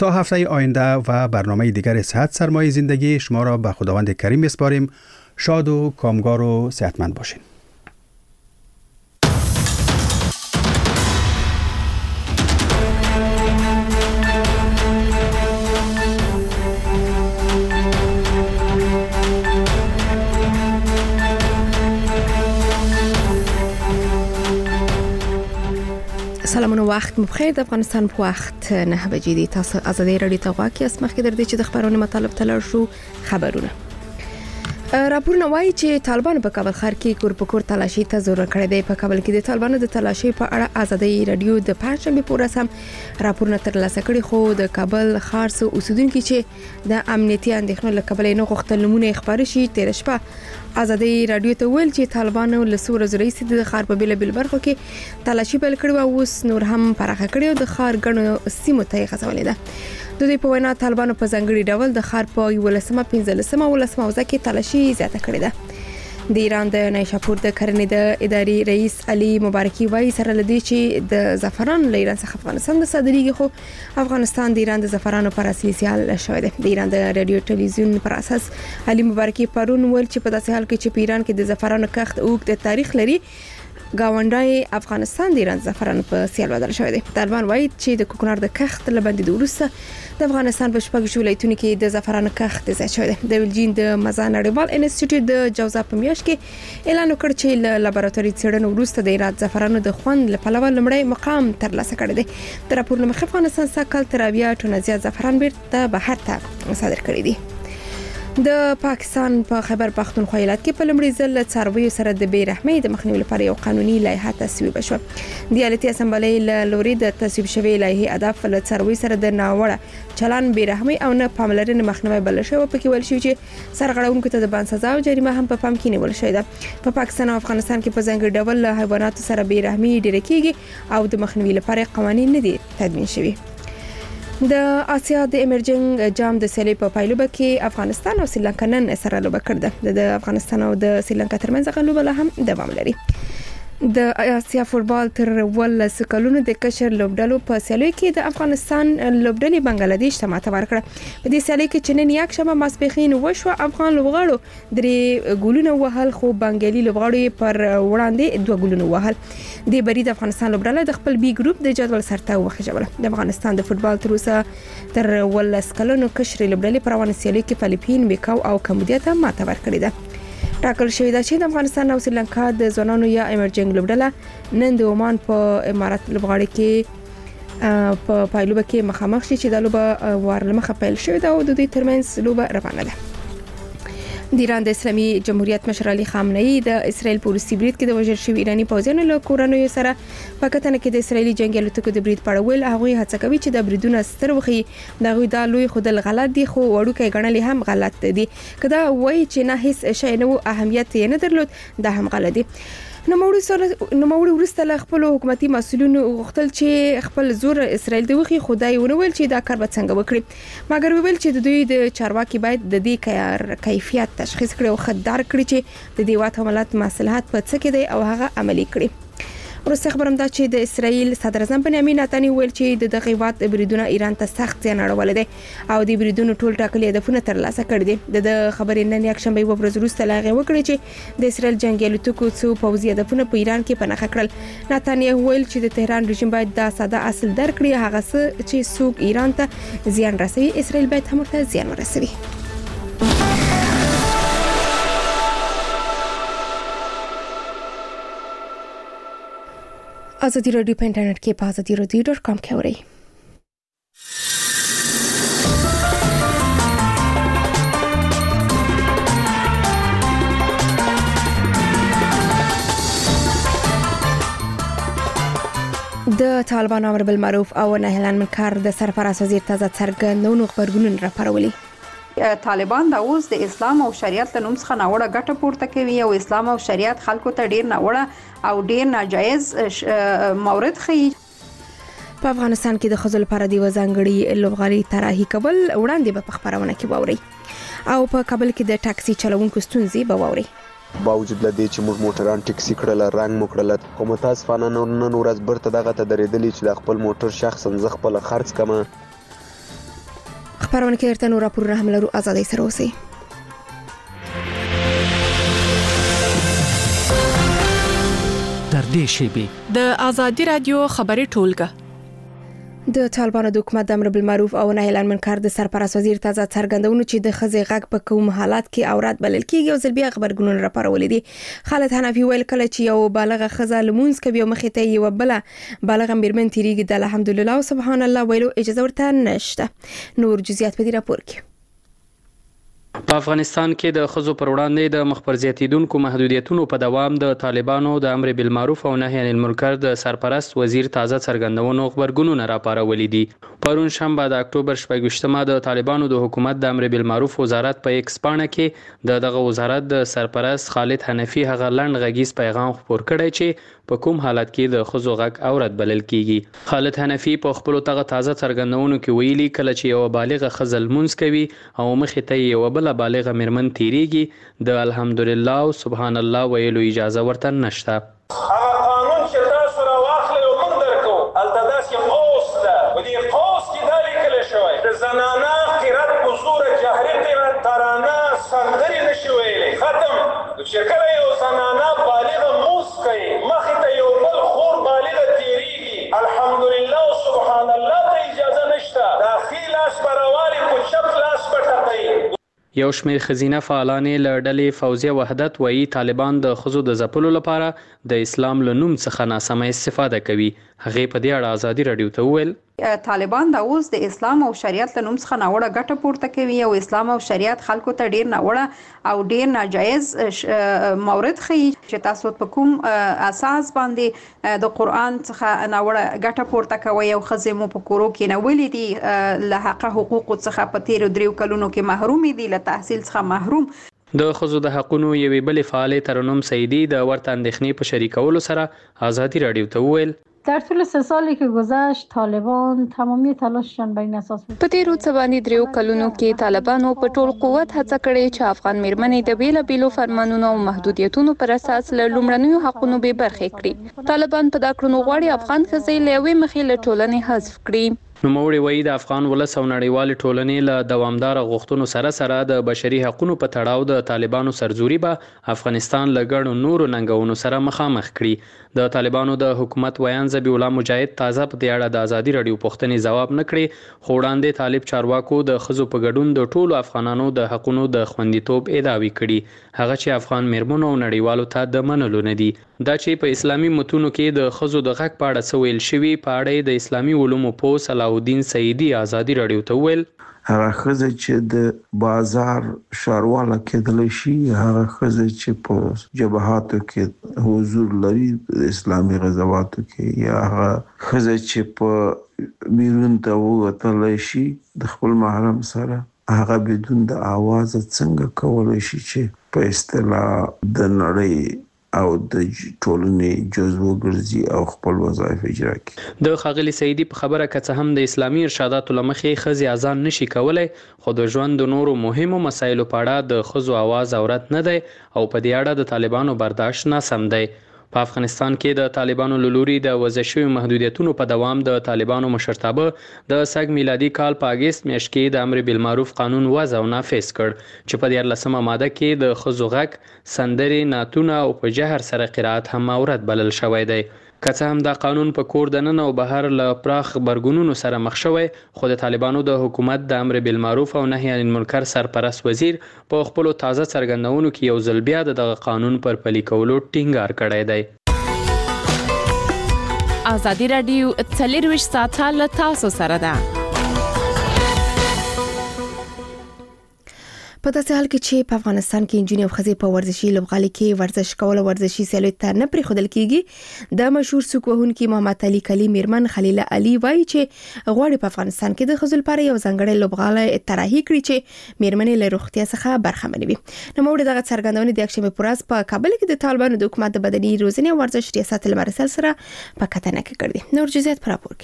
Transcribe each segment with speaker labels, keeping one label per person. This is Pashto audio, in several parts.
Speaker 1: تا هفته آینده و برنامه دیگر صحت سرمایه زندگی شما را به خداوند کریم میسپاریم. شاد و کامگار و صحتمند باشین.
Speaker 2: سلامونه، وخت مو بخیر. د افغانستان په وخت 9 بجې دي. تاسو ازادي رادیو ته غواړئ چې مخکې در دې چې د خبرونو مطلب تلل شو خبرونه. راپورونه وایي چې طالبان په کابل ښار کې کور په کور تلاشي ته زور کړی دی. په کابل کې د طالبانو د تلاشي په اړه ازادي رادیو د پنځشنبه په ورځ هم راپورونه ترلاسه کړي، خو د کابل ښار څخه اوسیدونکو چې د امنیتي اندېښنو له کبله نه غوښتل نمونه خبري شي، تیر شپه ازادي رادیو ته ویل چې طالبانو له سور زریسي د ښار په بیل برخو کې تلاشي بل کړو او اوس نور هم پراخه کړي او د ښار غنو سیمو ته غځولې ده. د دې په وینا طالبانو په ځنګړي ډول د ښار په 15 ولسمه کې تلاشي زیاته کړې ده. د ایران د نیشاپور د کرنې د ادارې رئیس علي مبارکي وایي سره لدی چې د زعفران له ایران څخه افغانستان د صادرېږي، خو افغانستان د ایران د زعفرانو پر اصلي سیال شوی دی. د ایران د رادیو ټلویزیون پر اساس علي مبارکي پرون ویل چې په داسې حال کې چې په ایران کې د زعفرانو کښت اوږد تاریخ لري، گاونډای افغانستان د ایران زعفرانو په سیال بدل شوی دی. طالبان وایي چې د کوکنار د کښت لبندې وروسته د افغانستان په شپږ ولایتونو کې د زعفرانو کښت زیات شوی دی. د ویلجین د مزان نړیوال انسټیټیوټ د جوزا په میاشت کې اعلان وکړ چې له لابراتواري څېړنو وروسته د ایران زعفرانو د خوند لپاره لومړی مقام ترلاسه کړی دی. د راپور له مخې افغانستان سږ تر 80 ټنه زیات زعفران بیرته بهر ته صادر کړی دی. د پاکستان په خیبر پختونخوا ولایت کې په لومړي ځل څارویو سره د بې رحمۍ د مخنیوي لپاره یو قانوني لایحه تصویب شوه. د ایالتي اسمبلۍ له لوري د تصویب شوی لایحه هدف له څارویو سره د ناوړه چلن، بې رحمۍ او نه پاملرنې مخنیوي بل شوی. په کې ویل شوی چې سرغړونکو ته د بند سزا او جریمه هم په پام کې نیول شوې ده. په پاکستان او افغانستان کې په ځانګړي ډول له حیواناتو سره بې رحمۍ ډېره کیږي او د مخنیوي لپاره قوانین نه دي تدوین شوي. د آسیا د ایمرجنګ جام د سیالۍ په پایلوبه کې افغانستان او سریلانکا نن سره لوبه کړه. د افغانستان او د سریلانکا ترمنځ غلوبه لا هم دوام لري. د آسیا فوتبال تر 12 کلونو د کشر لوبډلو په سیالۍ کې د افغانستان لوبډلې بنگلاديش ته ماته ورکړه. په دې سیالۍ کې چې نن یک شنبه ماسپښین وشو، افغان لوبغاړو 3 ګولونه وهل، خو بنگالي لوبغاړو پر وړاندې 2 ګولونه وهل. د بری د افغانستان لوبډله د خپل بي ګروپ د جدول سرته وخجوله. د افغانستان د فوتبال تر اوسه تر 12 کلونو کشر لوبډلې پر روان سیالۍ کې فلیپین، میکاو او کمبودیا ته ماته ورکړه ده. راکل شوی دا چې د افغانستان او سریلانکا د ځوانانو یا ایمرجنګ لوبډله نن د عمان په امارات لوبغاړي کې په پایلوبه کې مخامخ شي چې د لوبه وارلمخه پیل شوی دا او د دوی ترمنځ لوبه روانه ده. د ایران د اسلامي جمهوریت مشر علي خامنه‌ای د اسرائیل په روسي برید کې د وژل شوی ایرانی پوځیانو له کورنیو سره په کتنه کې د اسرائیلي جنگي الوتکو د برید په اړه ویل. هغه هڅه کوي چې د بریدونو ستر وخی دغه د لوی خودل غلط دي، خو وړوکی غنلې هم غلط دي. کدا وایي چې نه هیڅ شی نه اهمیت یې نه درلود، دا هم غلط دي. نوموړي وروسته له خپل حکومتي مسؤلینو غوښتل چې خپل زور اسرائیل د وخی خدای ونویل چې دا کار به څنګه وکړي، مګر ویل چې د دوی د چارواکي باید د دې کیفیت تشخیص کړي او خدار کړي چې د دې واټ حملات مصلحت په څه کې دی او هغه عملي کړي. ورسته خبرم دا چې د اسرائیل صدر اعظم بنیامین نتانیاهو ویل چې د دغه وخت بریدونه ایران ته سخت زیان اړولی دی او د بریدونو ټول ټاکلي هدفونه ترلاسه کړي دي. د خبرې نن یک شنبه یو ورځ وروسته لاغه وکړي چې د اسرائیل جنگي الوتکو څو پوځي هدفونه په ایران کې پناه کړل. نتانیاهو ویل چې د تهران رژیم باید دا ساده اصل درکړي، هغه څه چې څوک ایران ته زیان رسوي اسرائیل باید هم ورته زیان ورسوي. ازادي رادیو په انټرنیټ کې په azadiiradio.com کې اورئ. د طالبان امر بالمعروف او نهی عن المنکر د سرپرست وزیر تازه څرګندونو خبرګونونه راپارولي.
Speaker 3: طالبان دا اوس د اسلام او شریعت له نوم څخه ناوړه ګټه پورته کوي او اسلام او شریعت خلکو ته ډیر ناوړه او ډیر ناجایز مورد ښیي.
Speaker 2: په افغانستان کې د ښځو لپاره د ځانګړي لوبغالي طراحي کول وړاندې به په خبرونه کې واوري او په کابل کې د ټاکسي چلوونکو ستونزې به واوري.
Speaker 4: باوجود لدې چې موږ موټران ټیکسي کړل رنګ مو کړل، خو متاسفانه نن ورځ برته دغه ته درېدلې چې د خپل موټر شخصا زه خپل خرڅ کمه.
Speaker 2: خبرونه کې درته نور راپورونه هم لرو، ازادۍ سره اوسئ.
Speaker 5: تر دې شیبې
Speaker 6: د ازادي رادیو خبري ټولګه
Speaker 2: د طالبانو د حکومت د امر بالمعروف او نهي عن المنکر د سرپرست وزیر تازه څرګندونه چې د خزې غږ په کوم حالات کې اورات بلل کیږي او ځل بیا خبرګونونه راپارولې دي. خالد حنفي ویل کله چې یو بالغه خزه لمونځ کوي او مخې ته یو بل بالغه میرمن تیریږي د الحمدلله او سبحان الله ویلو اجازه ورته نشته. نور جزئیات په دې راپور کې.
Speaker 7: په افغانستان کې د ښځو پر وړاندې د مخ پر زیاتیدونکو محدودیتونو په دوام د طالبانو د امر بالمعروف او نهي عن المنکر د سرپرست وزیر تازه څرګندونو خبرګونونه راپارولې دي. پرون شنبه د اکتوبر 28مه د طالبانو د حکومت د امر بالمعروف وزارت په ایکس پاڼه کې دغه وزارت د سرپرست خالد حنفي هغه لنډ غږیز پیغام خپور کړی چې په کوم حالت کې د ښځو غږ اورات بلل کیږي. خالد حنفي په خپل تازه څرګندونو کې ویلي کله چې یو بالغه خزه لمونځ کوي او مخې ته یو بل بالغه میرمن تیریږي د الحمدلله او سبحان الله ویلو اجازه ورته نشته.
Speaker 8: هغه قانون چې تاسو راواخلئ او موږ درکو هلته داسې قوس ده، په دې قوس کې دا لیکل شوی د زنانه قرت په زوره جهري قرت ترانه سندرې نشي ویلی. ختم. چې کله یو زنانه بالغه لمونځ کوي مخې ته یو بل خور بالغه تیریږي الحمدلله او سبحان الله ته اجازه نشته. دا ښي لاس به راوالي په چپ لاس به ټپوي.
Speaker 7: یو شمېر ښځینه فعالانې له ډلې فوزیه وحدت وایي طالبان د ښځو د ځپلو لپاره د اسلام له نوم څخه ناسمه استفاده کوي. هغې په دې اړه ازادي راډیو ته وویل
Speaker 3: طالبان دا اوس د اسلام او شریعت له نوم څخه ناوړه ګټه پورته کوي او اسلام او شریعت خلکو ته ډیر ناوړه او ډیر ناجایز مورد ښیي چې تاسو په کوم اساس باندې د قران څخه ناوړه ګټه پورته کوي او خزې مو په کورو کې نه ولې دي له حق حقوق څخه په تیر 3 کلونو کې محروم دي، له تحصیل څخه محروم.
Speaker 7: د ښځو د حقونو یوې بلې فعالې ترنم سعیدی د ورته اندېښنې په شریکولو سره ازادي راډیو ته وویل
Speaker 9: در طول 3 سالی که گذشت طالبان تمامی تلاششان بر این اساس بود.
Speaker 10: په تیرو څه باندې 3 کلونو کې طالبانو په ټول قوت هڅه کړې چې افغان میرمنې د بیلابیلو فرمانونو او محدودیتونو پر اساس له لومړنیو حقونو به برخې کړي. طالبان په دا کړنو غواړي افغان ښځې له یوې مخې له ټولنې حذف کړي.
Speaker 7: نوموړي وایي د افغان ولس او نړیوالې ټولنې له دوامدار غوښتنو سره د بشري حقوقو په تړاو د طالبانو سرزوري به افغانستان له ګڼو نورو ننګونو سره مخامخ کړي. د طالبانو د حکومت ویان ذبیح الله مجاهد تازه په دې اړه د ازادي راډیو پوښتنې ځواب نه کړي، خو وړاندې طالب چارواکو د ښځو په ګډون د ټولو افغانانو د حقونو د خوندیتوب ادعاوې کړي، هغه چې افغان میرمنو او نړیوالو ته د منلو نه دي. دا چې په اسلامي متونو کې د ښځو د غږ په اړه څه ویل شوي په اړه د اسلامي علومو پوه صلاحالدین سعیدي ازادي راډیو ته ویل
Speaker 11: هغه ښځه چې د بازار ښارواله کېدلی شي، هغه ښځه چې په جبهاتو کې حضور لري اسلامي غزواتو کې، یا هغه ښځه چې په بیرون ته ووتلی شي د خپل محرم سره، هغه بدون د آواز څنګه کولی شي چې په اصطلاح د نړۍ او د ټولنې جزو ګرځي او خپل وظایف اجرا کوي.
Speaker 7: د ښاغلي سعیدي په خبره که څه هم د اسلامي ارشاداتو له مخې ښځې اذان نشي کولی، خو د ژوند د نورو مهمو مسایلو په اړه د ښځو اواز اورت نه دی او په دې اړه د طالبانو برداشت ناسم دی. په افغانستان کې د طالبانو له لوري د وضع شویو محدودیتونو په دوام د طالبانو مشرتابه د سږ میلادي کال په اګست میاشت کې د امر بالمعروف قانون وضع او نافذ کړ چې په 14مه ماده کې د ښځو غږ، سندرې، نعتونه او په جهر سره قرائت هم عورت بلل شوی دی. که څه هم دا قانون په کور دننه او بهر له پراخ غبرګونونو سره مخ شوی، خو د طالبانو د حکومت د امر بالمعروف او نهي عن المنکر سرپرست وزیر په خپلو تازه څرګندونو کې یو ځل بیا دغه قانون پر پلي کولو ټینګار کړی دی.
Speaker 6: ازادي راډیو 24 ساعته له تاسو سره ده.
Speaker 2: په داسې حال کې چې په افغانستان کې انجونې او ښځې په ورزشي لوبغالي کې ورزش کول او ورزشي سیالیو ته نه پرېښودل کیږي. د مشهور سوک وهونکي محمد علي کلي میرمن خلیله علي وایي چې غواړي په افغانستان کې د ښځو لپاره یو ځانګړی لوبغالی طراحي کړي چې میرمنې له روغتیا څخه برخمنې وي. نوموړي دغه څرګندونې د یکشنبې په ورځ په کابل کې د طالبانو د حکومت د بدني روزنې او ورزش ریاست المرسل سره په کتنه کې کړې. نور جزئیات پر راپور کې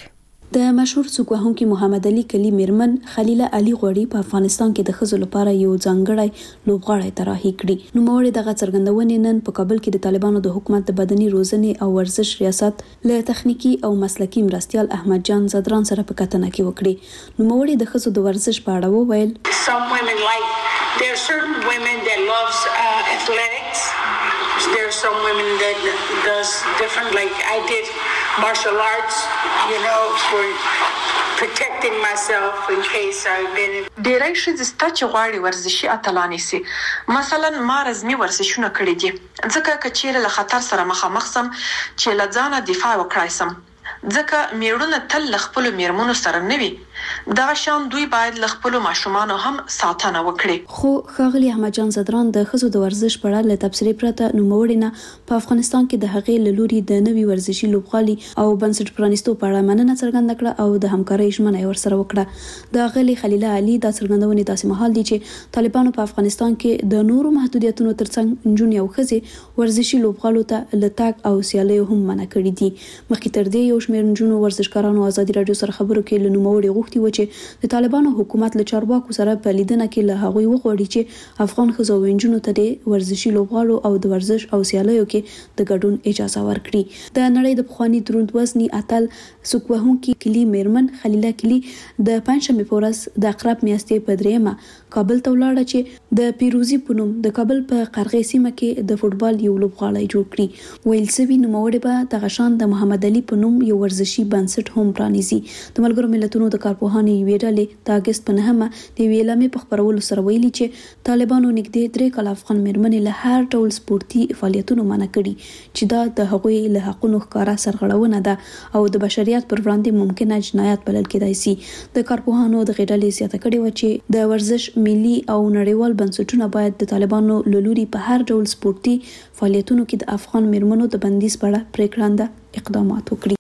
Speaker 12: د مشهور څوک وهونکي محمد علي کلی میرمن خلیله علي غوړي په افغانستان کې د ښځو لپاره یو ځانګړی لوبغاړی طراحي کړی. نوموړي دغه څرګندونې نن په کابل کې د طالبانو د حکومت د بدني روزنې او ورزش ریاست له تخنیکی او مسلکي مرستیال احمد جان زدران سره په کتنه کې وکړي. نوموړي د ښځو د ورزش په اړه وویل:
Speaker 13: Some women like, there are certain women that loves athletics. There are some women that does different, like I did martial arts, you know, for protecting myself in case I've been in.
Speaker 14: ډیری ښځې ستا چې غواړي ورزشي اتلانې سي. مثلا ما رزمي ورزشونه کړي دي ځکه که چیرې له خطر سره مخامخ سم چې له ځانه دفاع وکړای سم، ځکه میړونه تل له خپلو میرمنو سره نه وي. دغه شان دوی باید له خپلو ماشومانو هم ساتنه وکړي.
Speaker 12: خو ښاغلي احمد جان زدران د ښځو د ورزش په اړه له تبصرې پرته نوموړي نه په افغانستان کې د هغې له لوري د نوي ورزشي لوبغالي او بنسټ پرانیستو په اړه مننه څرګنده کړه او د همکارۍ ژمنه یې ورسره وکړه. د ښاغلي خلیله علي دا څرګندونې داسې مهال دي چې طالبانو په افغانستان کې د نورو محدودیتونو ترڅنګ نجونې او ښځې ورزشي لوبغالو ته له تګ او سیالیو هم منع کړي دي. مخکې تر دې یو شمېر نجونو ورزشکارانو ازادي راډیو سره خبرو کې له نوموړي غوښتي و چې د طالبانو حکومت له چارواکو سره په لیدنه کې له هغوی وغواړي چې افغان ښځو او نجونو ته د ورزشي لوبغالو او د ورزش او سیالیو کې د ګډون اجازه ورکړي. د نړۍ د پخواني دروند وزني اتل څوک وهونکي کلی میرمن خلیله کلی د پنځشنبې په ورځ د عقرب میاشتې په 3 کابل ته ولاړه چې د پیروزي په نوم د کابل په قرغې سیمه کې د فوټبال یو لوبغالی جوړ کړي. ویل سوي نوموړي به دغه شان د محمد علي په نوم یو ورزشي بنسټ هم پرانیزي. د ملګرو ملتونو د کارپوهانو یوې ډلې د اګست په 9 د یوې اعلامیې په خپرولو سره ویلي چې طالبانو نږدې 3 کاله افغان میرمنې له هر ډول سپورتي فعالیتونو منع کړي چې دا د هغوی له حقونو ښکاره سرغړونه ده او د بشریت پر وړاندې ممکنه جنایت بلل کېدای شي. د کارپوهانو د غېډلې زیاته کړې و چې د ورزش ملي او نړیوال بنسټونه باید د طالبانو له لوري په هر ډول سپورتي فعالیتونو کې د افغان میرمنو د بندیز په اړه پریکړه اقدامات وکړي.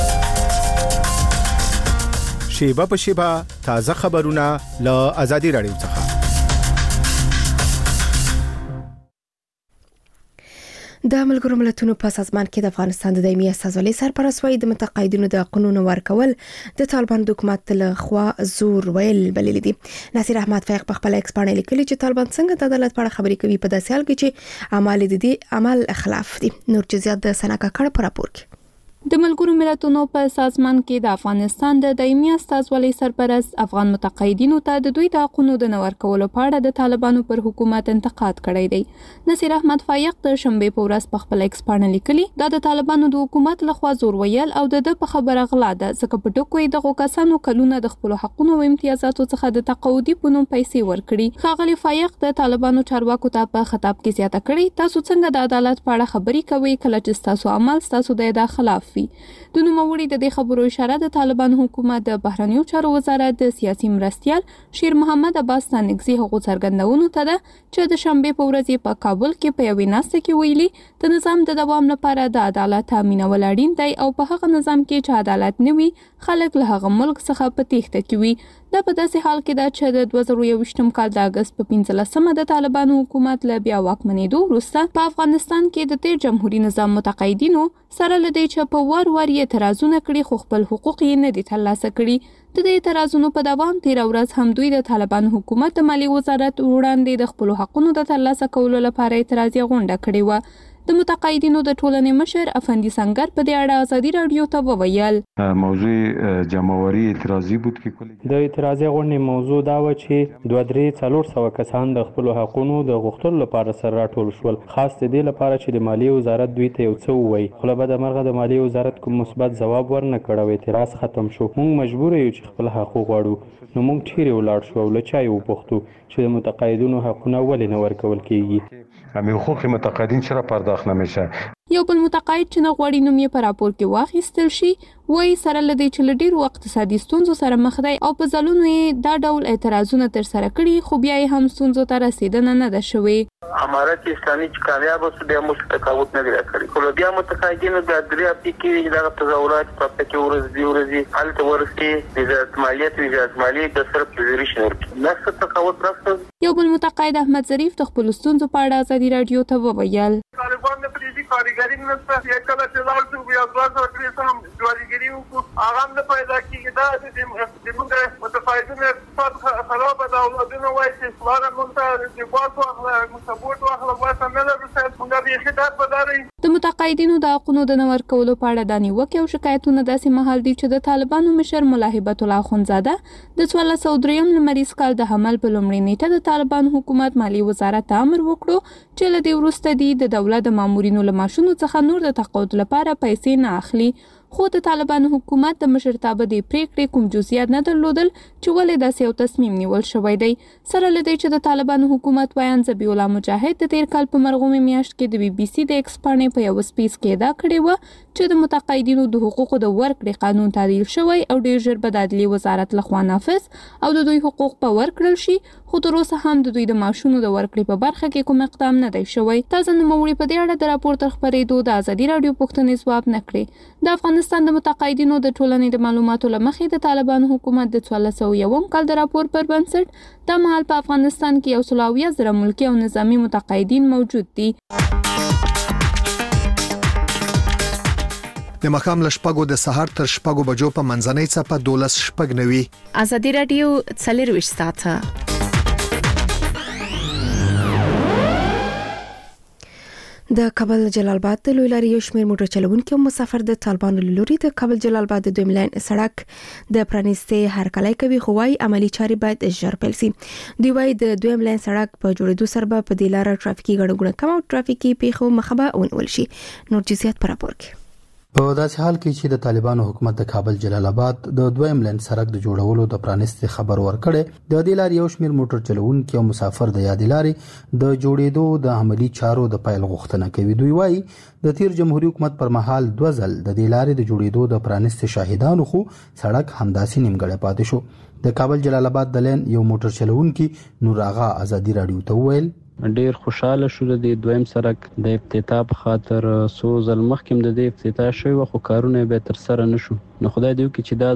Speaker 15: شیبه په شیبه تازه خبرونه له آزادي راډیو څخه.
Speaker 2: د ملګرو ملتونو په سازمان کې د افغانستان د دایمي استازولۍ سرپرست وايي د متقاعدینو د قانون ورکول د طالبان د حکومت له خوا زور ویل بلل دي. نصیر احمد فیق په خپل ایکس باندې لیکلي چې طالبان څنګه د عدالت په اړه خبرې کوي په داسې حال کې چې اعمال د دې عمل خلاف دي. نور جزئیات د سناکا کړه په راپور کې.
Speaker 10: د ملګرو ملتونو په سازمان کې د افغانستان د دایمي استازولۍ سرپرست افغان متقاعدینو ته د دوی د حقوقو د نور کولو په اړه د طالبانو پر حکومت انتقاد کړی دی. نصیر احمد فایق د شنبې په ورځ په خپل ایکس باندې لیکلي دا د طالبانو د حکومت لخوا زور ویل او د په خبره غلا ده ځکه په ټکو یې دغه کسانو کلونه د خپل حقوقو او امتیازاتو څخه د تقاعدي په نوم پیسې ورکړي. ښاغلي فایق د طالبانو چارواکو ته په خطاب کې زیاته کړې تاسو څنګه د عدالت په اړه خبرې کوئ کله چې تاسو عمل تاسو د خلاف وي. د نوموړي د دې خبرو اشاره د طالبان حکومت د بهرنیو چارو وزارت د سیاسي مرستیال شیر محمد عباس تنګزي هغو څرګندونو ته ده چې د شنبې په ورځ په کابل کې په یوې ناسته کې ویلي د نظام د دوام لپاره د عدالت تامینول اړین دی او په هغه نظام کې چې عدالت نه وي خلک له هغه ملک څخه په تېښته کې وي. دا په داسې حال کې ده چې د 2021 کال د اگست په 15 د طالبانو حکومت له بیا واکمنېدو وروسته په افغانستان کې د تیر جمهوریت نظام متقاعدینو سره لدی چې په ور اعتراضونه کړي خو خپل حقوق یې نه دي ترلاسه کړي. د دې اعتراضونو په دوام 13 ورځ هم دوی د طالبان حکومت د مالی وزارت وړاندې د خپل حقوقو د ترلاسه کولو لپاره اعتراضي غونډه کړې و. د متقاعدینو د ټولنې مشر افندي سنگر په دې اړه آزادي رادیو ته وویل
Speaker 16: موضوع جمعواري اعتراضي بود کې
Speaker 7: د اعتراضي غونډې موضوع دا و چې 2-3-400 کسان د خپل حقوقو د غوښتلو لپاره سره راټول شول خاص د دې لپاره چې د مالی وزارت دوی ته یو څه ووایي خو له بده مرغه د مالی وزارت کوم مثبت ځواب ورنه کړ او اعتراض ختم شو. موږ مجبور یو چې خپل حقوق غواړو نو موږ چیرې ولاړ شو او له چا یې وپوښتو چې د متقاعدینو حقونه ولې نه ورکول کیږي.
Speaker 16: همین حقوق متقاعدین چرا پرداخت نمیشه.
Speaker 10: یو بل متقاعد چې نه غواړي نوم یې په راپور کې واخیستل شي وایي سره لدی چې له ډېرو اقتصادي ستونزو سره مخ دی او په ځلونو یې دا ډول اعتراضونه ترسره کړي خو بیا یې هم ستونزو ته رسیدنه نه ده شوې.
Speaker 17: امارات اسلامي چې کامیاب اوسه بیا موږ تقاوت نه لري کړی خو بیا متقاعدینو د درې هفتې کې دغه تظاهرات په پکې ورځي هلته ورسي وزارت مالیې د صرف پوزیشن ورکړي نه تقاوت راځي.
Speaker 10: یو بل متقاعد احمد ظریف د خپل ستونزو په اړه آزادي رادیو ته وویل
Speaker 8: طالبان نه پریږدي
Speaker 17: کاریګری نشته یا کله چې لاړ شو بیا ځوازه کړی سم جوړیګری وکړو هغه هم نه پیدا کیږي دا د موږ متفاعلین اقتصاد خراب ده اولادونه وایي چې سواره مونږ ته د باس واخله موږ سپورټ واخله واسه نه لرو چې موږ به خدمت بداري.
Speaker 10: د متقاعدینو د حقوقو د نور کولو په اړه د نیوکې او شکایتونو داسې مهال دي چې د طالبانو مشر ملا هیبت الله اخونزاده د 1403 لمریز کال د حمل په لومړۍ نیټه د طالبان حکومت مالی وزارت امر وکړو چې له دې وروسته د دولت د مامورینو له معاشونو څخه نور د تقاعد لپاره پیسې نه اخلي. خو د طالبانو حکومت د مشرتابه د پریکړې کوم جزئیات نه درلودل چې ولې داسې یو تصمیم نیول شوی دی. سره لدی چې د طالبانو حکومت بیان ذبیح الله مجاهد د تیر کال په مرغومي میاشت کې د BBC د ایکس پاڼې په یو سپیس کې ادعا کړې و چې د متقاعدینو د حقوقو د ورکړې قانون تعدیل شوی او ډیر ژر به د عدلیې وزارت لخوا نافذ او د دوی حقوق په ورکړل شي. خو تر اوسه هم د دوی د معاشونو د ورکړې په برخه کې کوم اقدام نه دی شوی. تازه نوموړي په دې اړه د راپور تر خپرېدو د ازادي راډیو پوښتنې ځواب نه کړې. د افغانستان د متقاعدینو د ټولنې د معلوماتو له مخې د طالبانو حکومت د 1401 کال د راپور پر بنسټ د مهال په افغانستان کې 120,000 ملکي او نظامی متقاعدین موجود دي.
Speaker 18: د مخام لشپګو د سحر تر شپګو بجو په منځنۍ څپه 12 شپګ نوي.
Speaker 6: ازادي راډیو 24 ساعته.
Speaker 2: د کابل جلال آباد د لوی لارې یو شمېر موټر چلوونکي او مسافر د طالبانو له لوري د کابل جلال آباد د دویم لاین سړک د پرانیستې هرکلی کوي خو وايي عملی چارې باید ژر پیل شي. دوی وايي د دویم لاین سړک په جوړېدو سره به په دې لاره ټرافیکي ګڼه کم او ټرافیکي پیښو مخه به ونیول شي. نور جزئیات پر راپور کې.
Speaker 1: په داسې حال کې چې د طالبانو حکومت د کابل جلال آباد د دویم لین سړک د جوړولو د پرانیستې خبر ورکړي د دې لارې یو شمېر موټر چلوونکي او مسافر د یادې لارې د جوړېدو د عملی چارو د پیل غوښتنه کوي. دوی وايي د تیر جمهوریت حکومت پر مهال 2 ځل د دې لارې د جوړېدو د پرانیستې شاهدانو خو سړک همداسې نیمګړی پاتې شو. د کابل جلال آباد د لین یو موټر چلوونکي نور آغا ازادي راډیو ته وویل
Speaker 7: ډیر خوشاله شو د دویم سړک د افتتاح په خاطر سو ځل مخکې د دې افتتاح شوی خو کارونه به تر سره نشو. نو خدای دې وکړي چې دا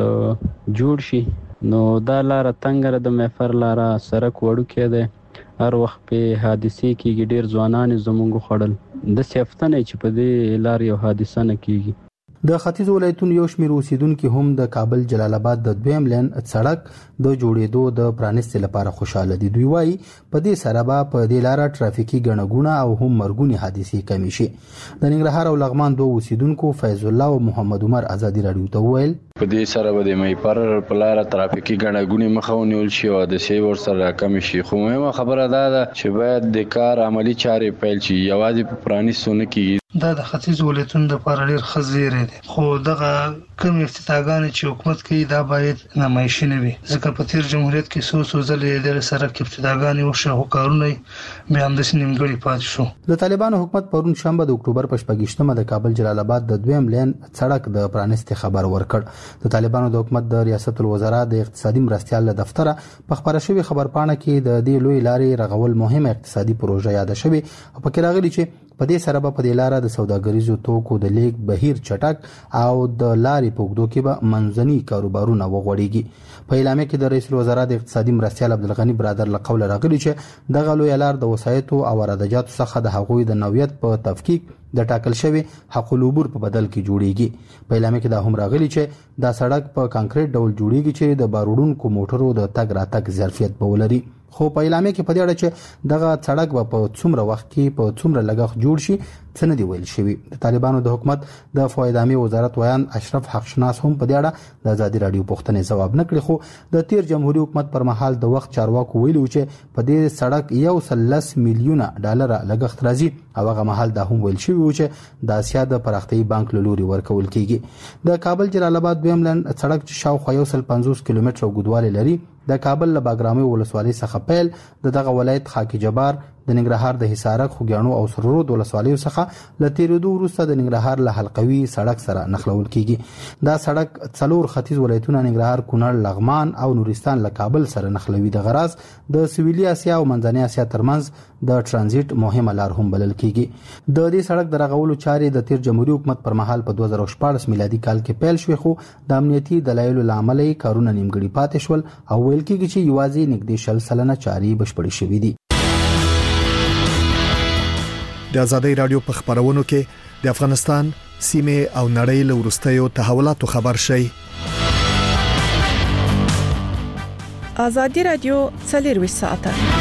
Speaker 7: ځل جوړ شي. نو دا لار تنګره د محفر لار سړک وړو کې ده هر وخت په حادثه کېږي ډیر ځوانان زمونږ خړل د سیافتنه چې په دې لار یو حادثه نه کېږي.
Speaker 1: د ختیځ ولایتونو یو شمېر اوسیدونکو هم د کابل جلال آباد د دویم لین سړک د جوړېدو د پرانیستې لپاره خوشاله دي. دوی وايي په دې سره به په دې لار ټرافیکي ګڼهګونه او هم مرګونی حادثې کمې شي. د ننګرهار او لغمان دوه اوسیدونکو فیض الله او محمد عمر ازادي راډیو ته وویل
Speaker 19: په دې سره به د میپر په لار ټرافیکي ګڼهګونې مخه ونیول شي او د سی ور سره کم شي. خو مهمه خبره ده چې باید د کار عملی چارې پیل شي یوازې په پرانیستو نه کېږي.
Speaker 20: دا د ختیځ ولایتونو لپاره ډېر ښه زیری دی خو دغه کوم افتتاحګانې چې حکومت کوي دا باید نمایشي نه وي ځکه په تیر جمهوریت کې څو ځلې د سړک افتتاحګانې وشو خو کارونه بیا همداسې نیمګړي پاتې شو.
Speaker 1: د طالبانو حکومت پرون شنبه د اکتوبر په 28مه د کابل جلال آباد د دویم لین سړک د پرانیستې خبر ورکړ. د طالبانو د حکومت د ریاست الوزرا د اقتصادي مرستيال له دفتره په خبره شوی خبرپاڼه کې د دې لوی لارې رغول مهمه اقتصادي پروژه یاد شوی او پکې راغلي چې په دې سره په دې لار د سوداګریزو توکو د لیک بهیر چټک او د لارې په اوږدو کې به منځني کاروبارونه وغوړېږي. په اعلامیه کې د رئیس الوزرا د اقتصادي مرستيال عبدالغنی برادر له قوله راغلي چې دغه لوی لار د وسایطو او وارداتو څخه د هغوی د نوعیت په تفکیک د ټاکل شوی حق العبور په بدل کې جوړیږي. په اعلامیه کې دا هم راغلي چې دا سړک په کانکریټ ډول جوړیږي چې د باروړونکو موټرو د تګ راتګ ظرفیت به ولري. خو په اعلامیه کې په دې اړه چې دغه سړک په څومره وخت کې په څومره لګښت جوړ شي څه نه دی ویل شوی. د طالبانو د حکومت د فواید عامه وزارت ویان اشرف حق شناس هم په دې اړه د ازادي راډیو پوښتنې ځواب نه کړی خو د تیر جمهوریت حکومت پر مهال د وخت چارواکو ویلو چې په دې سړک 110 میلیونه ډالر لګښت راځي او هغه مهال دا هم ویل شوی و چې د اسیا د پراختیایي بانک له لوري ورکول کیږي. د کابل جلال آباد دویم لین سړک چې شاوخوا 150 کیلومتره اوږدوالی لري د کابل له باګرامي ولسوالۍ څخه پیل د دغه ولایت خاکی جبار د ننګرهار د حصارک خوګیانو او سرود ولسوالیو څخه ل تیرېدو وروسته د ننګرهار له حلقوي سړک سره نښلول کیږي. دا سړک څلور ختیځ ولایتونه ننګرهار، کونړ، لغمان او نورستان له کابل سره نښلوي. د غراز د سویلي اسیا او منځنۍ اسیا ترمنځ د ترانزیت مهمه لار هم بلل کیږي. د دې سړک د رغولو چارې د تیر جمهوریت حکومت پر مهال په 2014 میلادي کال کې پیل شوې خو د امنیتي دلایلو لامل یې کارونه نیمګړي پاتې شول او ویل کیږي چې یوازې نږدې 60% چارې بشپړې شوې دي.
Speaker 18: د ازادي رادیو په خبرونو کې د افغانستان سیمه او نړۍ له ورستیو تحولاتو خبر شي.
Speaker 21: ازادي رادیو 24 ساعته.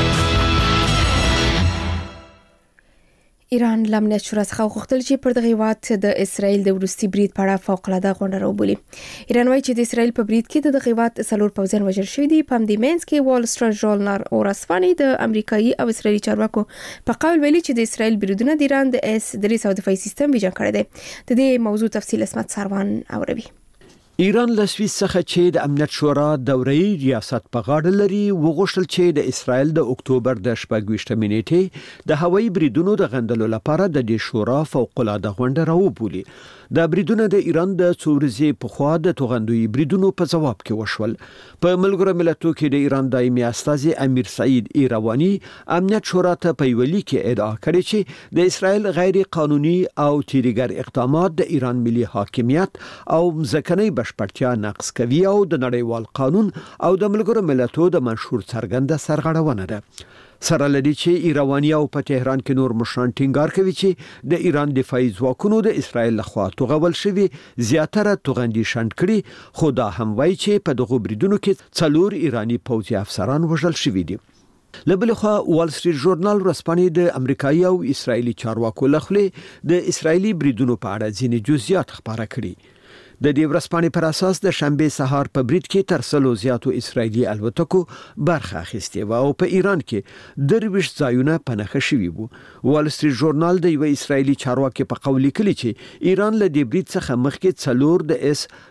Speaker 2: ایران لمنیت شورا څخه غوښتل چې پر دغه هیواد د اسرایل د وروستي برید په اړه فوق العاده غونډه راوبولي. ایران وایي چې د اسرایل په برید کې د هیواد څلور پوځیان وژل شوي دي. په همدې منځ کې وال سټریټ ژورنال ورځپاڼې د امریکایي او اسرایلي چارواکو په قول ویلي چې د اسرایل بریدونه د ایران د S-300 دفاعي سیستم ویجن کړی دی. د دې موضوع تفصیل اسمت سروان اوروي.
Speaker 5: ایران له سویس څخه چې د امنیت شورا دوري ریاست په غاړه لري وغوښتل چې د اسرایل د اکتوبر د 28 نیټې د هوایي بریدونو د غندلو لپاره د دې شورا فوق العاده غونډه راوبولي. دا بریدونه د ایران د څورزي په خوا د توغندوی بریدونو په جواب کې وشول. په ملګرو ملتونو کې د ایران دایمي استازي امیر سعید ایروانی امنیت شورا ته په ویلي کې ادعا کړې چې د اسرایل غیر قانوني او تیریګر اقدامات د ایران ملي حاکمیت او ځکهنی بشپړتیا نقض کوي او د نړیوال قانون او د ملګرو ملتونو د منشور څرګنده سرغړونه ده. سره لدی چې ایروانی او په تهران کې نور مشران ټینګار کوي چې د ایران دفاعي ځواکونو د اسرایل لخوا توغول شوی زیاتره توغندي شنډ کړي، خو دا هم وایي چې په دغه بریدونو کې څلور ایرانی پوځي افسران وژل شوي دي. لبل خو وال سټریټ ژورنال ورځپاڼې د امریکایي او اسرایلی چارواکو لخوا د اسرایلی بریدونو په اړه ځینې جزئیات خبره کړي. د دې ورځپاڼې پر اساس د شنبه سهار په برید کې تر څلو زیاتو اسرایلی الوتکو برخه اخیستې و او په ایران کې درویش ځایونه پنهخه شوي وو. وال سټریټ ژورنال د یو اسرایلی چارواکي په قول لیکلی چې ایران له دې برید څخه مخکې څلور د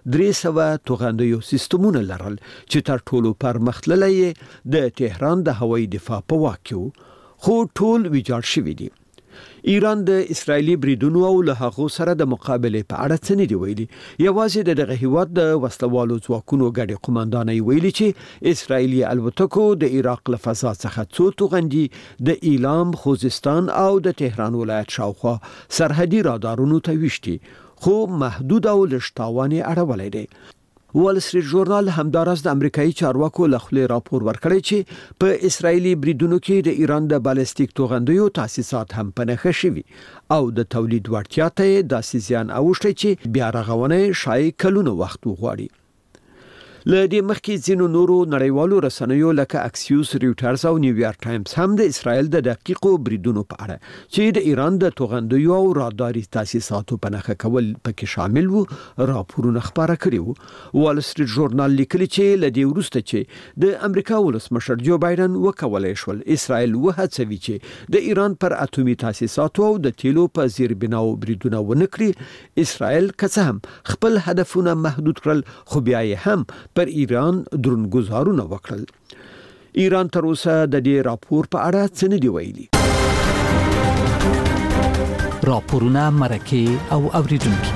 Speaker 5: S-300 توغندیو سیستمونه لرل چې تر ټولو پرمختللی د تهران د هوایي دفاع په واک کې خو ټول ویجاړ شوي دي. ایران د اسرایلی بریدونو او له هغه سره د مقابله په اړه څه نه دی ویلي. یوازې د هیواد د وسلوالو ځواکونو ګډي قوماندانۍ ویلي چې اسرایلی الوتکو د عراق له فضا څخه څو توغندي د ایلام، خوزستان او د تهران ولایت شاوخوا سرحدي رادارونو ته وشتي، خو محدود او لشتاوانه اړولې دي. وال سټریټ ژورنال همدارس د امریکایي چارواکو لخوا راپور ورکړی چې په اسرایلی بریدونو کې د ایران د بالستیک توغندیو تاسیسات هم پنهخه شوي او د تولید وړتیا ته د سیزيان اوښتي چې بیا رغونه شای کلونو وخت وغواړي. لدې مخکې ځینو نورو نړیوالو رسنیو لکه اکسیوس، ریوټرز او نیویارک ټایمز هم د اسرایل د دقیقو بریدونو په اړه چې د ایران د توغندیو او راداري تاسیساتو پنهخه کول پکې شامل وو راپورونه خبره کړي وو. وال سټریټ ژورنال لیکلي چې لدې وروسته چې د امریکا ولسمشر جو بایدن وکولای شول اسرایل وهڅوي چې د ایران پر اټومي تاسیساتو او د تیلو په زیربناو بریدونه ونکړي. اسرایل که هم خپل هدفونه محدود کړل، خو بیا یې هم پر ایران درنګزارونه وکړل. ایران تر اوسه د دې راپور په اړه څه نه دی ویلي. راپورونه مرکه او اوریدونکو.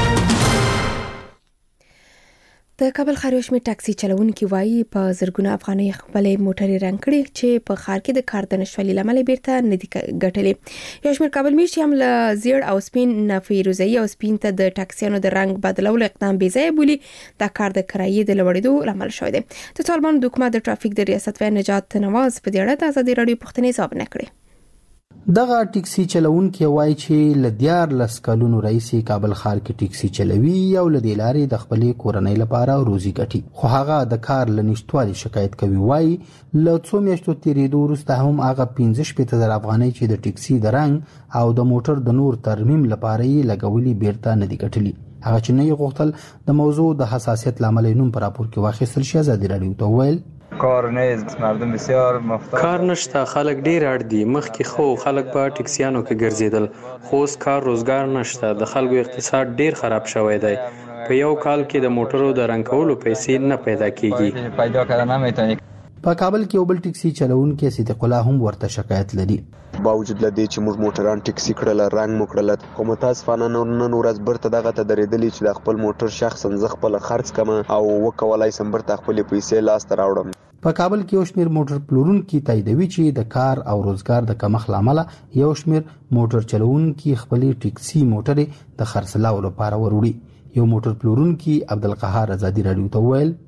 Speaker 2: د کابل ښار یو شمېر ټاکسي چلوونکي وایي په زرګونه افغانۍ خپلې موټرې رنګ کړي چې په ښار کې د کار د نشوالي لامل بیرته نه دي ګټلې. یو شمېر کابل میر چې هم له زیړ او سپین نه فیروزه‌ای او سپین ته د ټاکسیانو د رنګ بدلولو اقدام بې ځایه بولي. دا کار د کرایې د لوړېدو لامل شوی دی. د طالبانو د حکومت د ټرافیک د ریاست وزیر نجات نواز په دې اړه د ازادي رادیو پوښتنې ځواب نه کړی.
Speaker 1: دغه ټیکسي چلوونکي وایي چې لدیار لسکالونو رئیسي کابل ښار کې ټیکسي چلوي او لدی لارې د خپلې کورنۍ لپاره روزي ګټي، خو هغه د کار لنشټوالي شکایت کوي. وایي له څو میاشتو تیریدو وروسته هم هغه 15,000 افغانۍ چې د ټیکسي د رنګ او د موټر د نور ترمیم لپاره یې لګولي بیرته نه دي ګټلي. هغه چې نه یې غوښتل د موضوع د حساسیت لامل نوم پر راپور کې واخیستل شي. ازادي رادیو ته ویل
Speaker 22: کار نیست، مردم بسیار محتاج،
Speaker 7: کار نشته، خلک ډیر اړ دي. مخکې خو خلک په ټیکسیانو کې ګرځیدل، خو اوس کار روزګار نشته. د خلکو اقتصاد ډیر خراب شوی دی. په یو کال کې د موټرو د رنګ کولو پیسې نه پیدا کیږي.
Speaker 22: پیدا کړه نه میتونی.
Speaker 1: په کابل کې یو بل ټیکسي چلوونکی صدیق الله هم ورته شکایت لري.
Speaker 4: باوجود لدی چې موږ موټران ټیکسي کړل، رنګ مو کړل، خو متاسفانه نن ورځ برته دغه ته درېدلی چې د خپل موټر شخصا زه خپل خرڅ کم او وکولای سم برته خپل پیسې لاس ته راوړم.
Speaker 1: په کابل کې یو شمېر موټر پلورونکي تاییدوي چې د کار او روزګار د کمښت لامل یو شمېر موټر چلوونکي خپل ټیکسي موټرې د خرڅلاو لپاره وروړي. یو موټر پلورونکي عبدالقهار ازادي رادیو ته ویل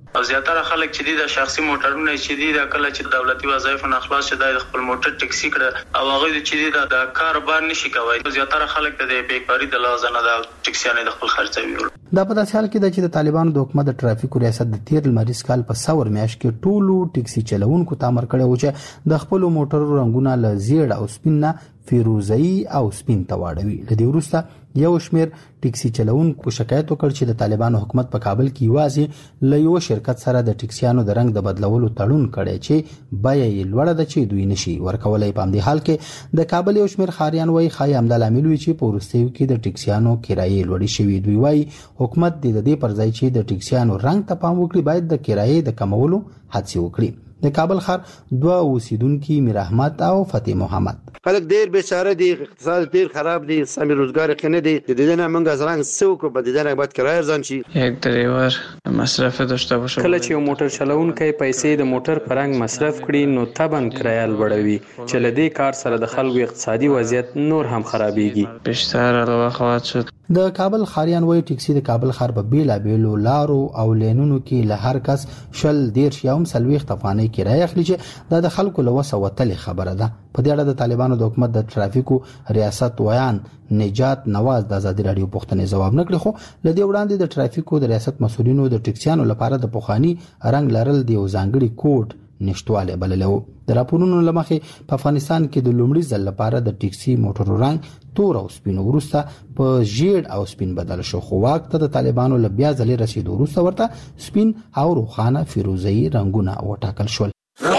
Speaker 3: او زیاتره خلک چې د شخصي موټرونه چې د کله چې دولتي وظایف نه خلاص شي د خپل موټر ټکسي کړه او هغه چې د کاروبار نشي کوي زیاتره خلک د بیکاری د لازم نه د ټکسیانه د خپل خرڅوي.
Speaker 1: دا په داسې حال کې د چې د طالبانو د حکومت د ټرافیکو ریاست د 13 لمریز کال په سور میاشت کې ټولو ټکسي چلوونکو ته امر کړی و چې د خپل موټرو رنگونه له زیړ او سپین نه فیروزه‌ای او سپین ته واړوي. لدې وروسته یو شمیر ټکسي چلوونکو شکایت وکړ چې د طالبانو حکومت په کابل کې یوازې له یو شرکت سره د ټکسیانو د رنگ د بدلولو تړون کړی چې بیه یې لوړه ده چې دوی نشي ورکولای. په همدې حال کې د کابل یو شمیر خاریان وایي خای همدا لامل وي چې په وروستیو کې د ټکسیانو کرایې لوړې شوې. دوی وایي حکومت د دې پر ځای چې د ټکسیانو رنگ ته پام وکړي باید د کرایې د کمولو هڅه وکړي. د کابل ښار دوه اوسیدونکو میر احمد او فتح محمد
Speaker 9: خلک ډیر بیچاره دي، اقتصاد ډیر خراب دي، سمې روزګار خنه دي. د دې نه موږ زرنګ سوق په دې نه باید کرایه ارزان شي.
Speaker 3: یک ډرایور مصرف داشته باشه.
Speaker 7: کله چې یو موټر چلوونکی پیسې د موټر په رنګ مصرف کړي نو طبعا کرایه لوړوي چې لدې کار سره د خلکو اقتصادي وضعیت نور هم خرابېږي.
Speaker 3: بیشتر علاوه خواهد شد.
Speaker 1: د کابل خاریان وایي ټکسي د کابل ښار په بیلابیلو لارو او لینونو کې له هر کس 40 یا 40 افغانۍ کرایه اخلي چې د خلکو له وسه وتلې خبره ده. په دې اړه د طالبانو د حکومت د ټرافیکو ریاست ویان نجات نواز د ازادي رادیو پوښتنې ځواب نه کړی، خو لدې وړاندې د ټرافیکو د ریاست مسولینو د ټکسیانو لپاره د پوخانی رنگ لرل د یو ځانګړي کوډ نشټواله بللو. د راپورونو لمخې په افغانستان کې د لومړي ځل لپاره د ټکسي موټرو رنگ تور او سپین وروسته په ژیړ او سپین بدل شو، خو واک ته د طالبانو له بیا ځلې رسیدو وروسته ورته سپین او روخانه فیروزه‌ای رنگونه وټاکل شول.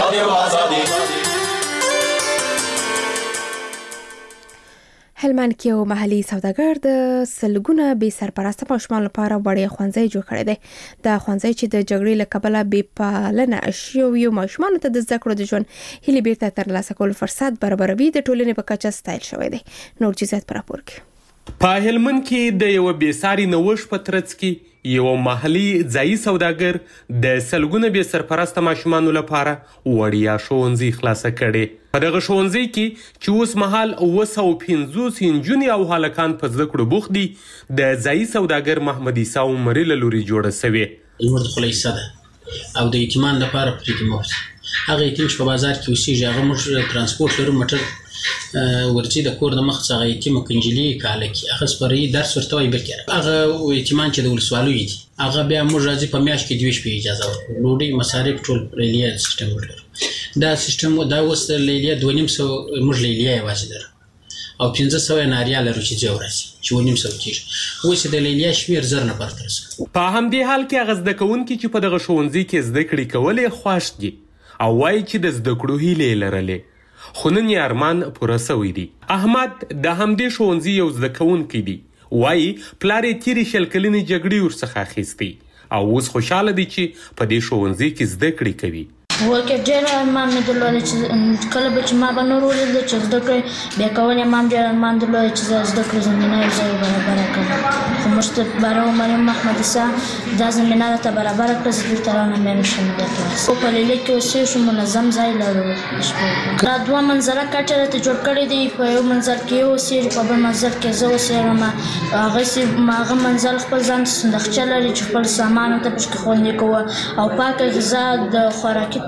Speaker 2: هلمند کې یو محلي سوداګر د سلګونه بې سرپرسته ماشومان لپاره وړیا ښوونځی جوړ کړی دی. دا ښوونځی چې د جګړې له کبله بې پالنه شویو ماشومانو ته د زده کړو د ژوند هیلې بیرته ترلاسه کولو فرصت برابروي د ټولنې په کچه ستایل شوی دی. نور جزئیات په راپور کې.
Speaker 23: په هلمند کې د یو بېساري نوښت په ترڅ کې یو محلي ځایي سوداګر د سلګونه بې سرپرسته ماشومانو لپاره وړیا ښوونځی خلاصه کړی. په دغه ښوونځی کې چې اوس مهال 250 نجونې او هلکان په زده کړو بوخت دي د ځایي سوداګر محمد عیسی عمري له لوري جوړه سوې.
Speaker 24: زموږ د خولۍ ده او د یتیمان لپاره پرې کې موږ هغه یتیم چې په بازار کې اوسېږي هغه موږ ترانسپورټ لرو موټر ورچی د کور د مخ څخه یتیم کنجلی کاله کې هغه سپری درس ورته وای بکره هغه یتیمان چې د ولسوالۍ دي هغه بیا موږ راځي په میاشت کې 2 شپې اجازه ورکړو لوډي مصارف ټول ریلیا سیستم ورته دا سیستم دا وس لیلیا 2.5 موږ لیلیا یوازې در او 1500 ناریا لرو چې ځوراسي چې 2.5 کېږي اوس د لیلیا شمیر زر نه پرترس.
Speaker 23: په همدې حال کې غزد کوونکي چې په دغه ښوونځي کې زده کړې کولې خوښ دي او وایي چې د زده کړو هیلې لرلې خو نن یې ارمان پوره سوی دی. احمد د همدې ښوونځي یو زده کوونکی دی، وایي پلار یې تیرې 100 کلنې جګړې ورڅخه اخیستی او اوس خوشحاله دی چې په دې ښوونځي کې زده کړې کوي.
Speaker 25: ورکه ډېر ارمان مې درلود چې کله به چې ما به نور ولید چې زده کړې بیا کول یې ما هم ډېر ارمان درلود چې زده کړې زمینه یې ځای برابره کړم خو موږ ته باره مریم محمد عیسی دا زمینه راته برابره کړه چې دلته رانه بیا نشم بیا تللی خو په لیلیه کې اوسېږو منظم ځای لرو. دا 2 منزله کټ راته جوړ کړی دی، په یو منزل کې یې اوسېږي په بل منزل کې زه اوسېږم. هغه منزل خپل ځان ته صندوقچه لري چې خپل سامان ورته پکې خوندي کوه او پاکه غذا د خوراکي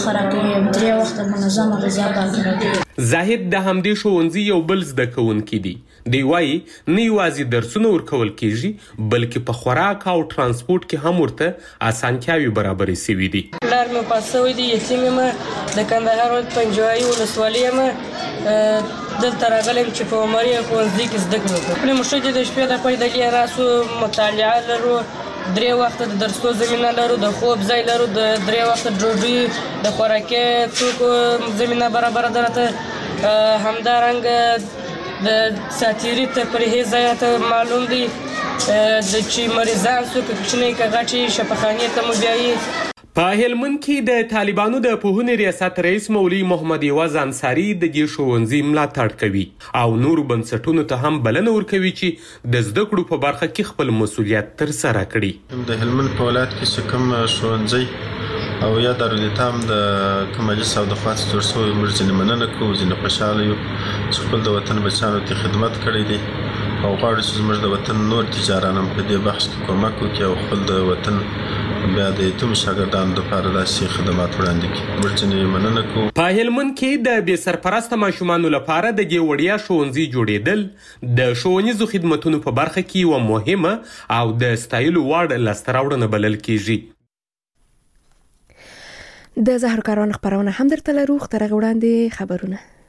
Speaker 23: زاهد د همدې ښوونځي یو بل زده کوونکی دی. دی وایي نه یوازې درسونه ورکول کیږي بلکې په خوراک او ترانسپورټ کې هم ورته اسانتیاوې برابرې سوي دي.
Speaker 26: پلار مې پاس سوی دی، یتیم یم، د کندهار ولایت پنجوایي ولسوالۍ یم، دلته راغلم چې په عمري ښوونځي کې زده کړه وکړم. خپلې مشرې د شپې د پیدلې راسو مطالعه لرو، 3 وخته د درسو زمینه لرو، د خوب ځای لرو، د 3 وخته ډوډۍ د خوراکي توکو زمینه برابره ده راته. همدارنګه د ساتیري ته پرهیز ته معلوم دی د چې مریضان څوک کوچنی که غټي شفاخانې ته مو بیایي.
Speaker 23: په هلمند کې د طالبانو د پوهنې ریاست رئیس مولوي محمد عوض انصاري د دې ښوونځي ملاتړ کوي او نور بنسټونو ته هم بلنه ورکوي چې د زده کړو په برخه کې خپل مسؤلیت ترسره کړي.
Speaker 27: د هلمند په ولایت کې چې کوم ښوونځی او یا دارالایتام د کوم مجلس او د خوا څخه جوړ شوی موږ ځینې مننه کوو، ځینې خوشحاله یو چې خپل د وطن بچیانو ته خدمت کړی دی او غواړو چې زموږ د وطن نور تجاران هم په دې بحث کې کومک وکړي او خپل د وطن بیا د یتیم شاګردانو لپاره داسې خدمات وړاندې کړي. موږ ځینې مننه کوو.
Speaker 23: په هلمند کې د بې سرپرسته ماشومانو لپاره د دې وړیا ښوونځي جوړېدل د ښوونیزو خدماتونو په برخه کې یوه مهمه او د ستایلو وړ لاسته راوړنه بلل کېږي.
Speaker 2: د زهر کاران خبرونه هم درته لرو. تر هغه وړاندې خبرونه